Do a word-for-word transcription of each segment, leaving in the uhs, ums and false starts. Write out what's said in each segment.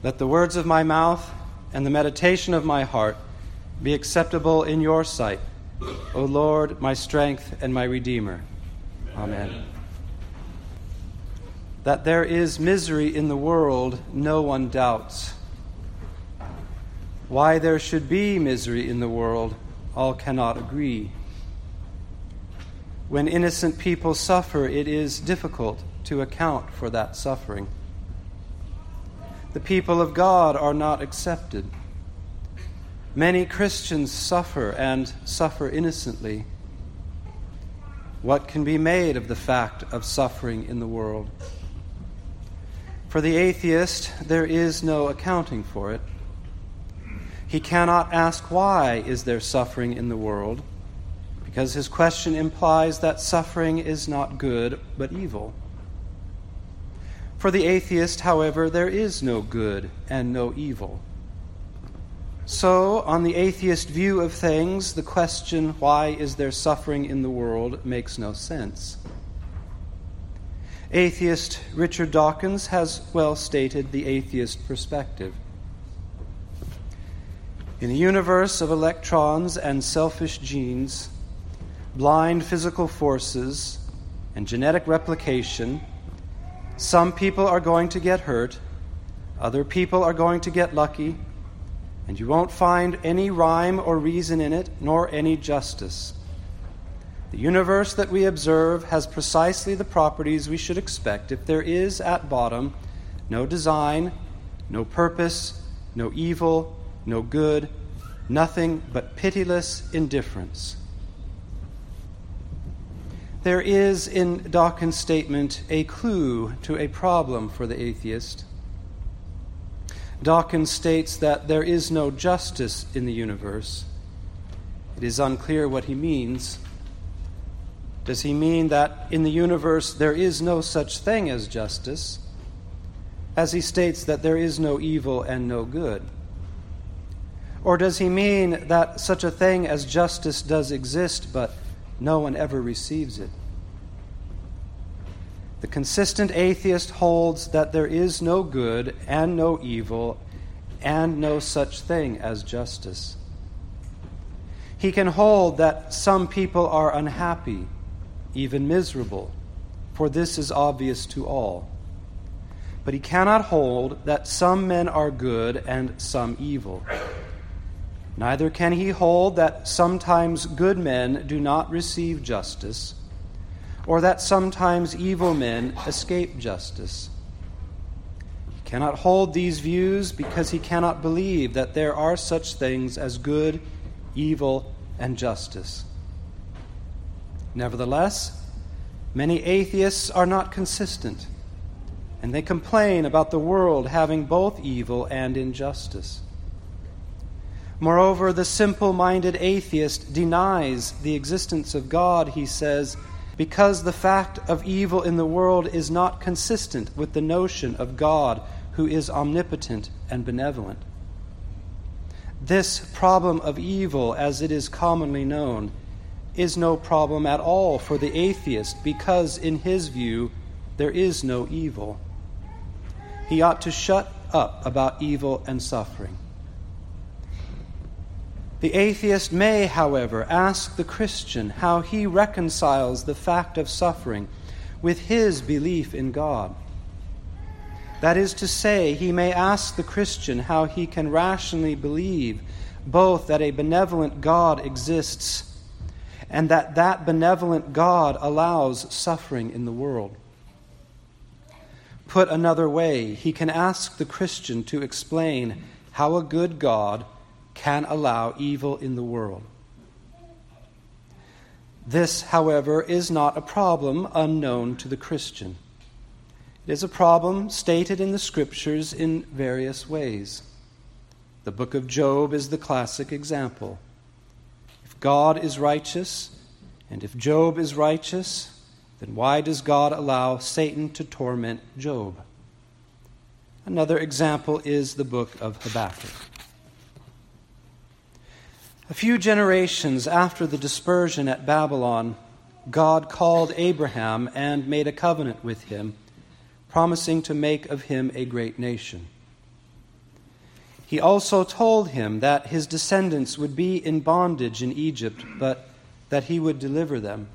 Let the words of my mouth and the meditation of my heart be acceptable in your sight, O Lord, my strength and my Redeemer. Amen. Amen. That there is misery in the world, no one doubts. Why there should be misery in the world, all cannot agree. When innocent people suffer, it is difficult to account for that suffering. The people of God are not accepted. Many Christians suffer and suffer innocently. What can be made of the fact of suffering in the world? For the atheist, there is no accounting for it. He cannot ask why is there suffering in the world, because his question implies that suffering is not good but evil. For the atheist, however, there is no good and no evil. So, on the atheist view of things, the question, why is there suffering in the world, makes no sense. Atheist Richard Dawkins has well stated the atheist perspective. In a universe of electrons and selfish genes, blind physical forces, and genetic replication, some people are going to get hurt, other people are going to get lucky, and you won't find any rhyme or reason in it, nor any justice. The universe that we observe has precisely the properties we should expect if there is, at bottom, no design, no purpose, no evil, no good, nothing but pitiless indifference. There is in Dawkins' statement a clue to a problem for the atheist. Dawkins states that there is no justice in the universe. It is unclear what he means. Does he mean that in the universe there is no such thing as justice, as he states that there is no evil and no good? Or does he mean that such a thing as justice does exist, but no one ever receives it? The consistent atheist holds that there is no good and no evil and no such thing as justice. He can hold that some people are unhappy, even miserable, for this is obvious to all. But he cannot hold that some men are good and some evil. Neither can he hold that sometimes good men do not receive justice, or that sometimes evil men escape justice. He cannot hold these views because he cannot believe that there are such things as good, evil, and justice. Nevertheless, many atheists are not consistent, and they complain about the world having both evil and injustice. Moreover, the simple-minded atheist denies the existence of God, he says, because the fact of evil in the world is not consistent with the notion of God, who is omnipotent and benevolent. This problem of evil, as it is commonly known, is no problem at all for the atheist, because in his view there is no evil. He ought to shut up about evil and suffering. The atheist may, however, ask the Christian how he reconciles the fact of suffering with his belief in God. That is to say, he may ask the Christian how he can rationally believe both that a benevolent God exists and that that benevolent God allows suffering in the world. Put another way, he can ask the Christian to explain how a good God can allow evil in the world. This, however, is not a problem unknown to the Christian. It is a problem stated in the Scriptures in various ways. The book of Job is the classic example. If God is righteous, and if Job is righteous, then why does God allow Satan to torment Job? Another example is the book of Habakkuk. A few generations after the dispersion at Babylon, God called Abraham and made a covenant with him, promising to make of him a great nation. He also told him that his descendants would be in bondage in Egypt, but that he would deliver them.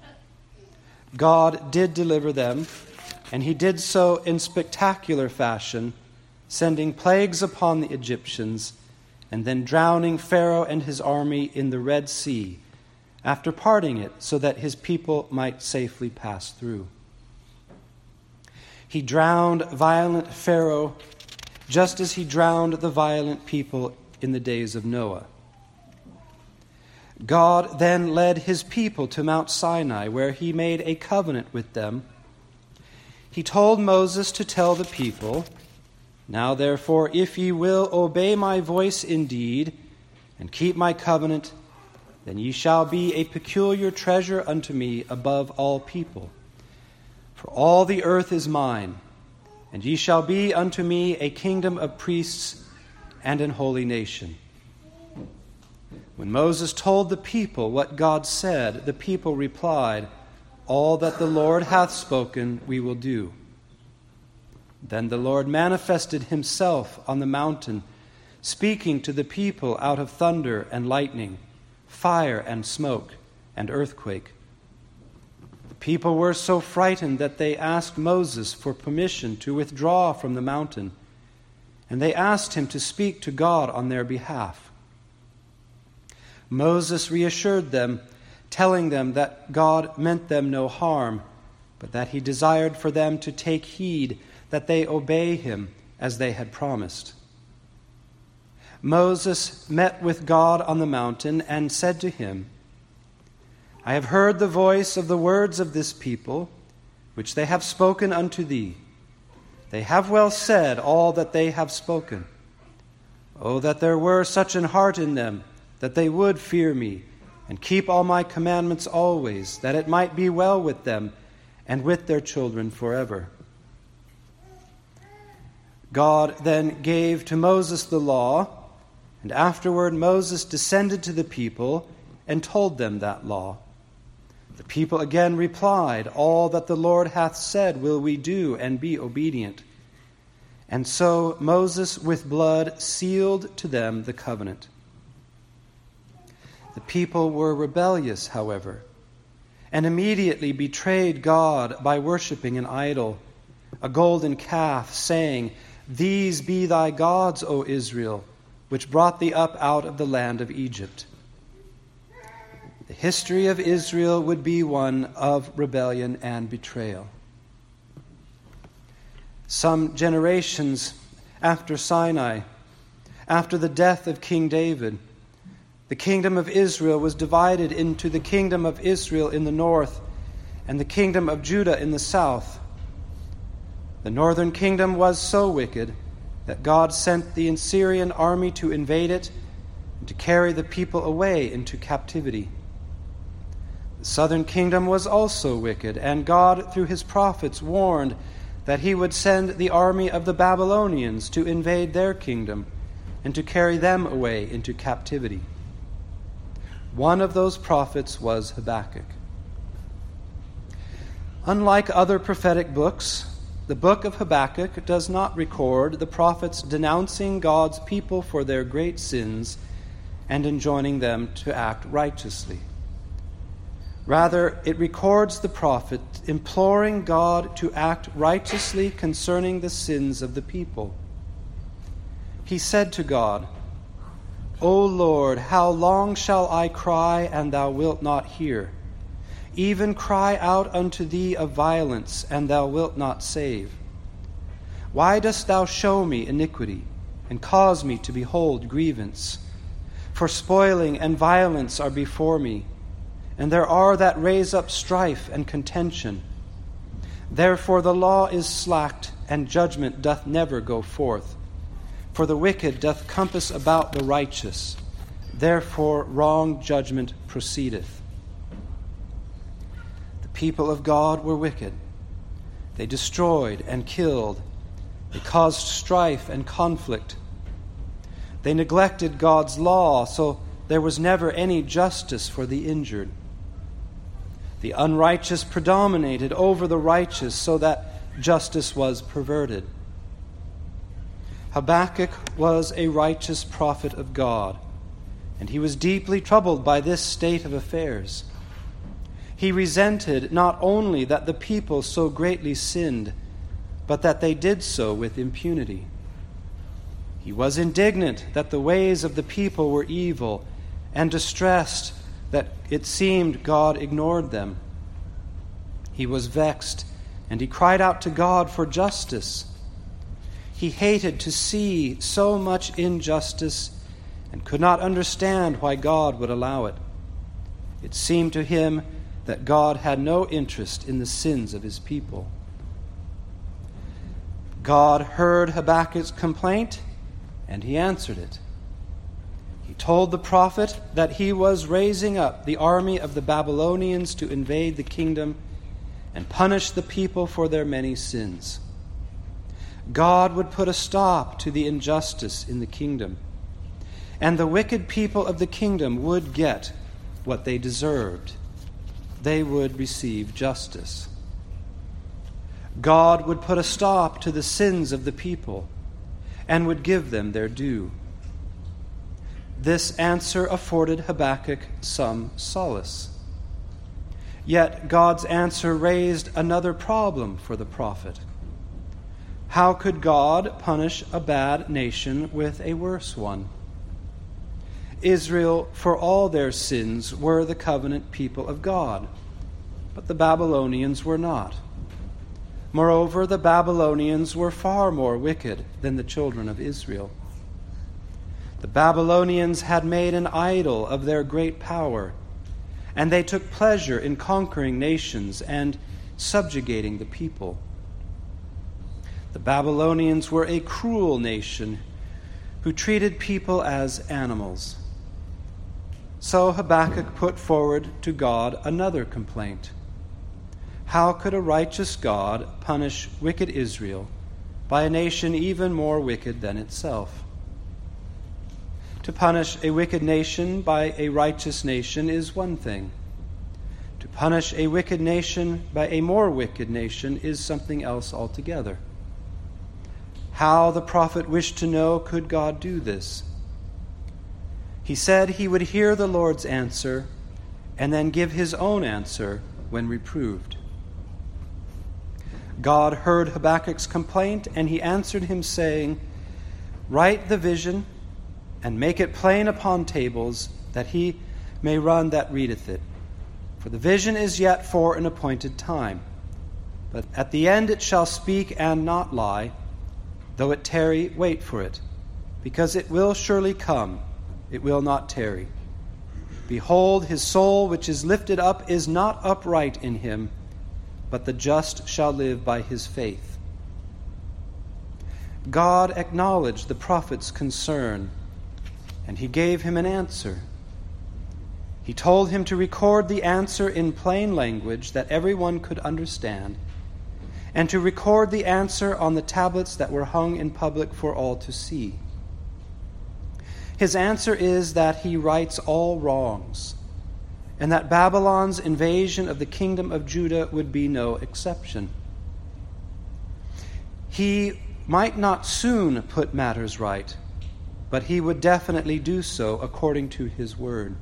God did deliver them, and he did so in spectacular fashion, sending plagues upon the Egyptians, and then drowning Pharaoh and his army in the Red Sea, after parting it so that his people might safely pass through. He drowned violent Pharaoh, just as he drowned the violent people in the days of Noah. God then led his people to Mount Sinai, where he made a covenant with them. He told Moses to tell the people, "Now therefore, if ye will obey my voice indeed, and keep my covenant, then ye shall be a peculiar treasure unto me above all people. For all the earth is mine, and ye shall be unto me a kingdom of priests and an holy nation." When Moses told the people what God said, the people replied, "All that the Lord hath spoken we will do." Then the Lord manifested himself on the mountain, speaking to the people out of thunder and lightning, fire and smoke, and earthquake. The people were so frightened that they asked Moses for permission to withdraw from the mountain, and they asked him to speak to God on their behalf. Moses reassured them, telling them that God meant them no harm, but that he desired for them to take heed that they obey him as they had promised. Moses met with God on the mountain and said to him, "I have heard the voice of the words of this people, which they have spoken unto thee. They have well said all that they have spoken. Oh, that there were such an heart in them, that they would fear me, and keep all my commandments always, that it might be well with them and with their children forever." God then gave to Moses the law, and afterward Moses descended to the people and told them that law. The people again replied, "All that the Lord hath said will we do, and be obedient." And so Moses with blood sealed to them the covenant. The people were rebellious, however, and immediately betrayed God by worshiping an idol, a golden calf, saying, "These be thy gods, O Israel, which brought thee up out of the land of Egypt." The history of Israel would be one of rebellion and betrayal. Some generations after Sinai, after the death of King David, the kingdom of Israel was divided into the kingdom of Israel in the north and the kingdom of Judah in the south. The northern kingdom was so wicked that God sent the Assyrian army to invade it and to carry the people away into captivity. The southern kingdom was also wicked, and God, through his prophets, warned that he would send the army of the Babylonians to invade their kingdom and to carry them away into captivity. One of those prophets was Habakkuk. Unlike other prophetic books, the book of Habakkuk does not record the prophets denouncing God's people for their great sins and enjoining them to act righteously. Rather, it records the prophet imploring God to act righteously concerning the sins of the people. He said to God, "O Lord, how long shall I cry, and thou wilt not hear? Even cry out unto thee of violence, and thou wilt not save. Why dost thou show me iniquity, and cause me to behold grievance? For spoiling and violence are before me, and there are that raise up strife and contention. Therefore the law is slacked, and judgment doth never go forth. For the wicked doth compass about the righteous, therefore wrong judgment proceedeth." The people of God were wicked. They destroyed and killed. They caused strife and conflict. They neglected God's law, so there was never any justice for the injured. The unrighteous predominated over the righteous, so that justice was perverted. Habakkuk was a righteous prophet of God, and he was deeply troubled by this state of affairs. He resented not only that the people so greatly sinned, but that they did so with impunity. He was indignant that the ways of the people were evil, and distressed that it seemed God ignored them. He was vexed, and he cried out to God for justice. He hated to see so much injustice and could not understand why God would allow it. It seemed to him that God had no interest in the sins of his people. God heard Habakkuk's complaint, and he answered it. He told the prophet that he was raising up the army of the Babylonians to invade the kingdom and punish the people for their many sins. God would put a stop to the injustice in the kingdom, and the wicked people of the kingdom would get what they deserved. They would receive justice. God would put a stop to the sins of the people and would give them their due. This answer afforded Habakkuk some solace. Yet God's answer raised another problem for the prophet. How could God punish a bad nation with a worse one? Israel, for all their sins, were the covenant people of God, but the Babylonians were not. Moreover, the Babylonians were far more wicked than the children of Israel. The Babylonians had made an idol of their great power, and they took pleasure in conquering nations and subjugating the people. The Babylonians were a cruel nation who treated people as animals. So Habakkuk put forward to God another complaint. How could a righteous God punish wicked Israel by a nation even more wicked than itself? To punish a wicked nation by a righteous nation is one thing. To punish a wicked nation by a more wicked nation is something else altogether. How, the prophet wished to know, could God do this? He said he would hear the Lord's answer and then give his own answer when reproved. God heard Habakkuk's complaint, and he answered him, saying, "Write the vision and make it plain upon tables, that he may run that readeth it. For the vision is yet for an appointed time. But at the end it shall speak and not lie. Though it tarry, wait for it, because it will surely come, it will not tarry. Behold, his soul which is lifted up is not upright in him, but the just shall live by his faith." God acknowledged the prophet's concern, and he gave him an answer. He told him to record the answer in plain language that everyone could understand, and to record the answer on the tablets that were hung in public for all to see. His answer is that he rights all wrongs, and that Babylon's invasion of the kingdom of Judah would be no exception. He might not soon put matters right, but he would definitely do so according to his word.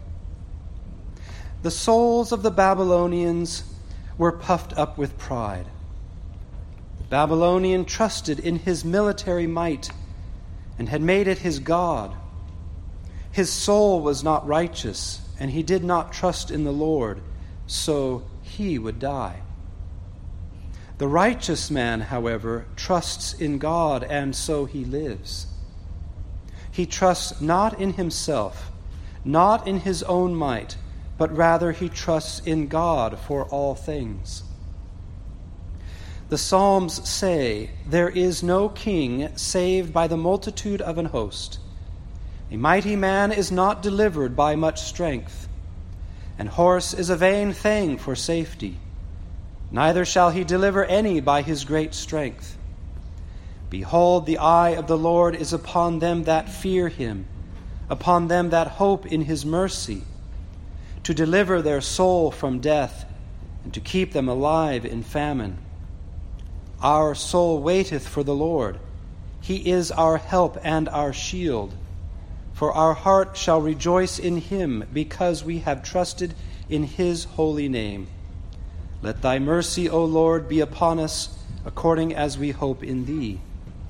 The souls of the Babylonians were puffed up with pride. Babylonian trusted in his military might and had made it his god. His soul was not righteous, and he did not trust in the Lord, so he would die. The righteous man, however, trusts in God, and so he lives. He trusts not in himself, not in his own might, but rather he trusts in God for all things. The Psalms say, "There is no king saved by the multitude of an host. A mighty man is not delivered by much strength. An horse is a vain thing for safety. Neither shall he deliver any by his great strength. Behold, the eye of the Lord is upon them that fear him, upon them that hope in his mercy, to deliver their soul from death, and to keep them alive in famine. Our soul waiteth for the Lord. He is our help and our shield. For our heart shall rejoice in him, because we have trusted in his holy name. Let thy mercy, O Lord, be upon us, according as we hope in thee.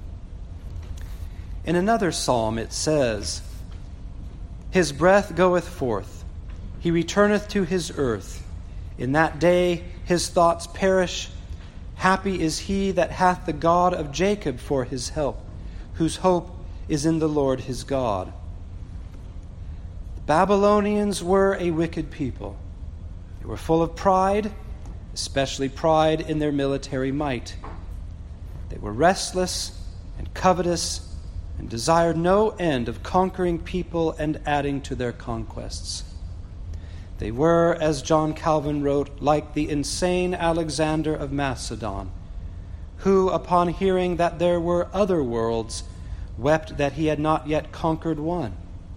In another psalm it says, His breath goeth forth, he returneth to his earth. In that day his thoughts perish. Happy is he that hath the God of Jacob for his help, whose hope is in the Lord his God. The Babylonians were a wicked people. They were full of pride, especially pride in their military might. They were restless and covetous and desired no end of conquering people and adding to their conquests. They were, as John Calvin wrote, like the insane Alexander of Macedon, who, upon hearing that there were other worlds, wept that he had not yet conquered one.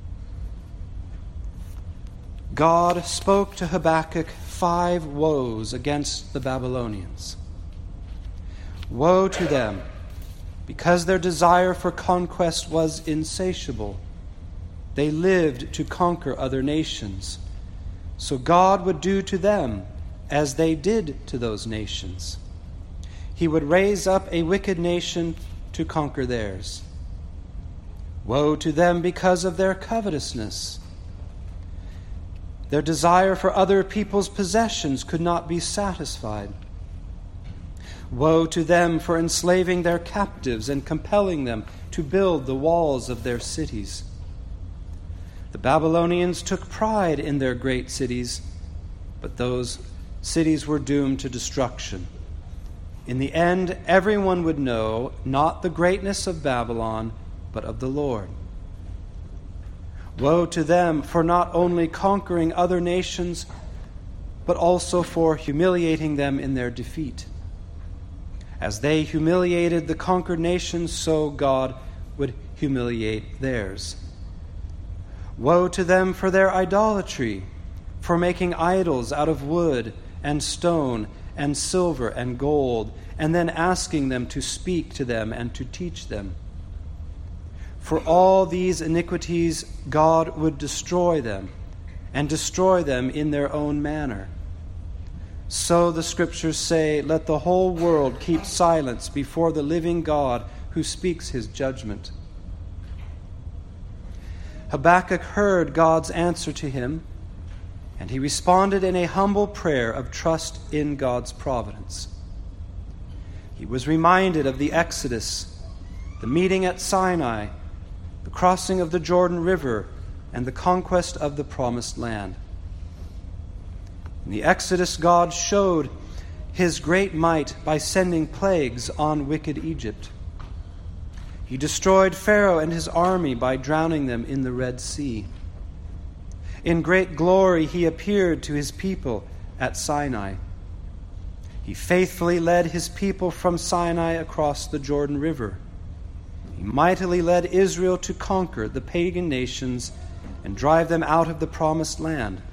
God spoke to Habakkuk five woes against the Babylonians. Woe to them, because their desire for conquest was insatiable. They lived to conquer other nations. So God would do to them as they did to those nations. He would raise up a wicked nation to conquer theirs. Woe to them because of their covetousness. Their desire for other people's possessions could not be satisfied. Woe to them for enslaving their captives and compelling them to build the walls of their cities. The Babylonians took pride in their great cities, but those cities were doomed to destruction. In the end, everyone would know not the greatness of Babylon, but of the Lord. Woe to them for not only conquering other nations, but also for humiliating them in their defeat. As they humiliated the conquered nations, so God would humiliate theirs. Woe to them for their idolatry, for making idols out of wood and stone and silver and gold, and then asking them to speak to them and to teach them. For all these iniquities God would destroy them, and destroy them in their own manner. So the Scriptures say, let the whole world keep silence before the living God who speaks his judgment. Habakkuk heard God's answer to him, and he responded in a humble prayer of trust in God's providence. He was reminded of the Exodus, the meeting at Sinai, the crossing of the Jordan River, and the conquest of the Promised Land. In the Exodus, God showed his great might by sending plagues on wicked Egypt. He destroyed Pharaoh and his army by drowning them in the Red Sea. In great glory he appeared to his people at Sinai. He faithfully led his people from Sinai across the Jordan River. He mightily led Israel to conquer the pagan nations and drive them out of the Promised Land.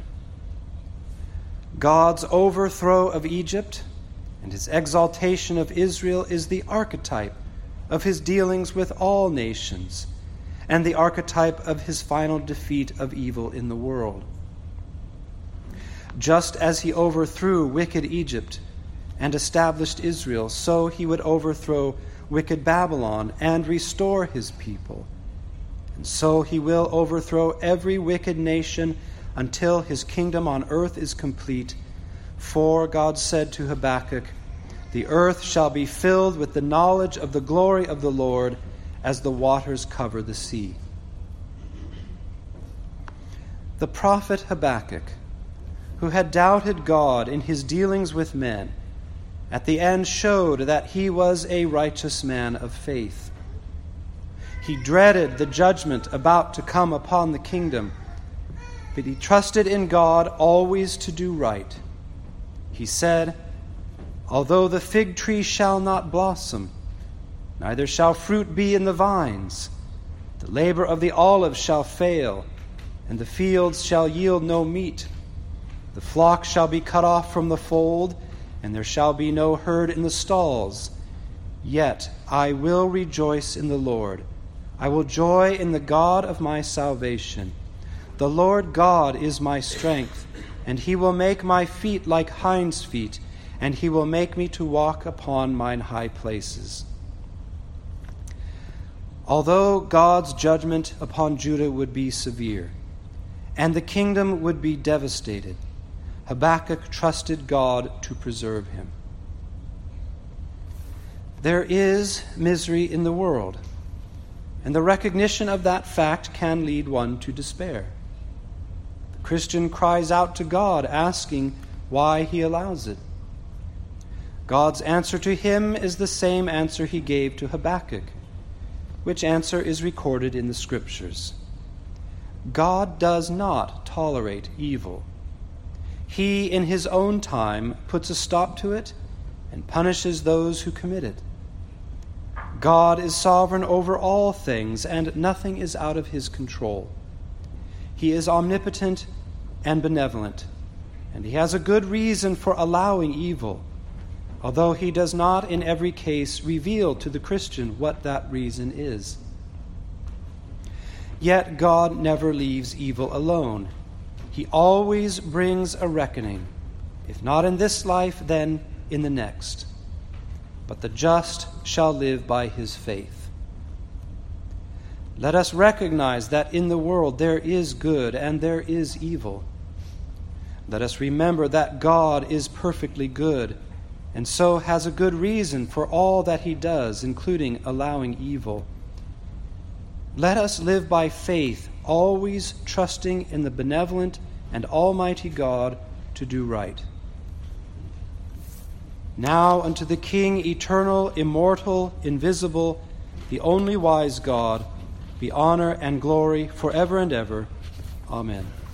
God's overthrow of Egypt and his exaltation of Israel is the archetype of his dealings with all nations, and the archetype of his final defeat of evil in the world. Just as he overthrew wicked Egypt and established Israel, so he would overthrow wicked Babylon and restore his people. And so he will overthrow every wicked nation until his kingdom on earth is complete. For God said to Habakkuk, the earth shall be filled with the knowledge of the glory of the Lord as the waters cover the sea. The prophet Habakkuk, who had doubted God in his dealings with men, at the end showed that he was a righteous man of faith. He dreaded the judgment about to come upon the kingdom, but he trusted in God always to do right. He said, although the fig tree shall not blossom, neither shall fruit be in the vines, the labor of the olive shall fail, and the fields shall yield no meat. The flock shall be cut off from the fold, and there shall be no herd in the stalls. Yet I will rejoice in the Lord. I will joy in the God of my salvation. The Lord God is my strength, and he will make my feet like hinds' feet, and he will make me to walk upon mine high places. Although God's judgment upon Judah would be severe, and the kingdom would be devastated, Habakkuk trusted God to preserve him. There is misery in the world, and the recognition of that fact can lead one to despair. The Christian cries out to God, asking why he allows it. God's answer to him is the same answer he gave to Habakkuk, which answer is recorded in the Scriptures. God does not tolerate evil. He, in his own time, puts a stop to it and punishes those who commit it. God is sovereign over all things, and nothing is out of his control. He is omnipotent and benevolent, and he has a good reason for allowing evil, although he does not in every case reveal to the Christian what that reason is. Yet God never leaves evil alone. He always brings a reckoning, if not in this life, then in the next. But the just shall live by his faith. Let us recognize that in the world there is good and there is evil. Let us remember that God is perfectly good, and so has a good reason for all that he does, including allowing evil. Let us live by faith, always trusting in the benevolent and almighty God to do right. Now unto the King, eternal, immortal, invisible, the only wise God, be honor and glory forever and ever. Amen.